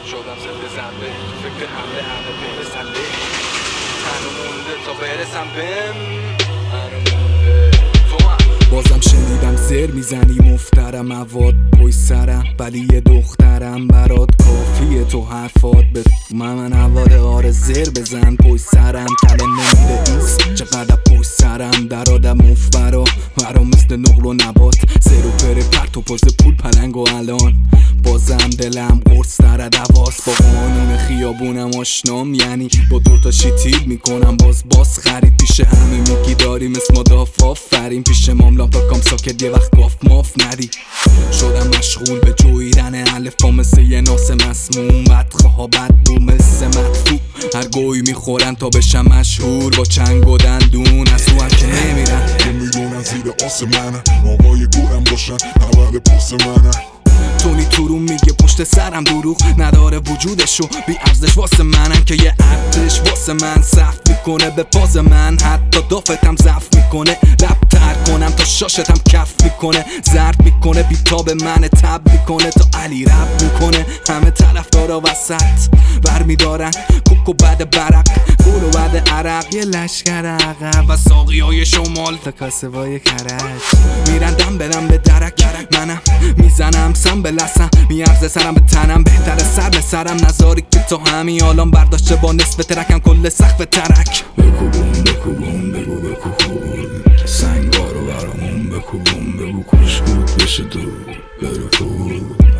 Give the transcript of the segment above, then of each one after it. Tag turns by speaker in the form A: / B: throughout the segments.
A: شدم زنده زنده تو فکر حمله همه بین سله هنو مونده تا برسم بهم هنو مونده تو هم
B: بازم شنیدم زر میزنی مفترم مواد پای سرم ولی یه دخترم برات کافیه تو حرفات به من هواده آره زر بزن پای سرم تله نمیده ایست چقدر پای سرم در آدم مفبرا برا مثل نقل و نبات زر و پره پرت و پاز پول پلنگ و الان بازم دلم قرص در دواست با قانون خیابونم آشنام یعنی با دوتا شیتیل میکنم باز خرید پیش همه میگی داری مثل مداف آفرین پیش ماملام تا کام ساکت یه وقت گاف ماف ندی شدم مشغول به جویدن الفا مثل یه ناس مسموم بدخواه بد بو مثل مدفوع هر گوی میخورن تا بشم مشهور با چنگ و دندون از تو هم که نمیرن
C: که میدونن زیر آس منه آقای گورم باشن اول پرس منه
B: تونی تورون میگه پشت سرم دروغ نداره وجودشو بی ارزش واسه منن که یه ارتش واسه من صف میکنه به پاز من حتی دافتم ضعف میکنه لب تر کنم تا شاشتم کف میکنه زرد میکنه بیتاب من تب میکنه تا علی رب میکنه همه طرفدارا وسط برمیدارن کوکو بعد برق گل و بعد عرق یه لشکر عقب و ساقی های شمال تا کاسبای کرج میرن دم بدم به درک منم میزنم سم به لسم میارزه سرم به تنم بهتره سر به سرم نذاری که تو همین آلان برداشته با نصف ترکم کل سقف ترک
C: بکوبون بگو بکوبون سنگارو برامون بکوبون بگو کش بود بشه دور برو کور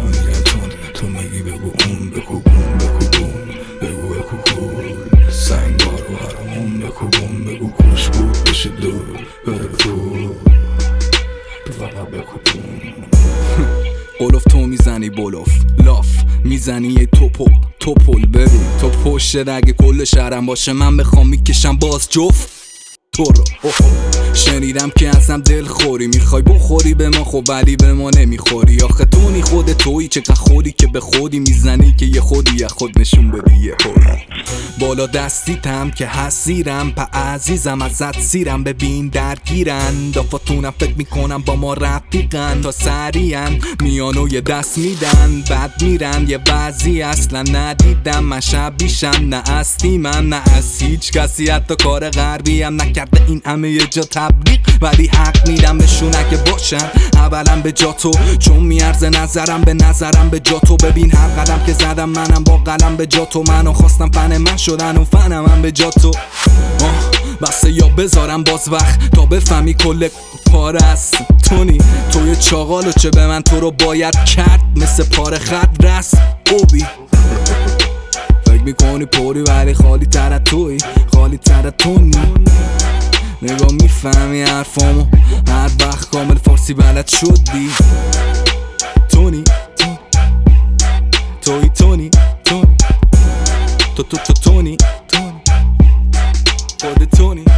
C: تو میگی بگو اون بکوبون بگو بکوبون سنگارو برامون بکوبون بگو کش بود بشه دور برو کور فقط بکوبون
B: قلوف تو میزنی بلوف لاف میزنی یه توپل ببین تو پشت اگه کل شهرم باشه من بخوام میکشم باز جفت تو رو شنیدم که ازم دل خوری میخوای بخوری به ما خب ولی به ما نمیخوری آخه تونی خود تویی چقدر خودی که به خودی میزنی که یه خودی از خود نشون بدی یه خودی بالا دستیتم که حسیرم په عزیزم ازت سیرم ببین درگیرن دافاتونم فکر میکنم با ما رفیقن تا سریعن میانو یه دست میدن بعد میرن یه بعضی اصلا ندیدم من شبیشم نه از من نه از هیچ کسی حتی کار غربی هم نکرده این همه یه جا تبلیغ ولی حق میدم بهشون اگه باشن اولا به جا تو چون میارزه نظرم به جا تو ببین هر قدم که زدم منم با قلم به جا تو منو خواستم فن من شدن و فنم هم به جا تو بسه یا بذارم باز وقت تا بفهمی کل پاره است تونی توی چاقالو چه به من تو رو باید کرد مثل پاره خط رست اوبی فکر میکنی پوری ولی خالی تر توی خالی تر تونی نگاه میفهمی حرفامو هر وقت کامل فارسی بلد شدی تونی توی تونی تو تونی خود تونی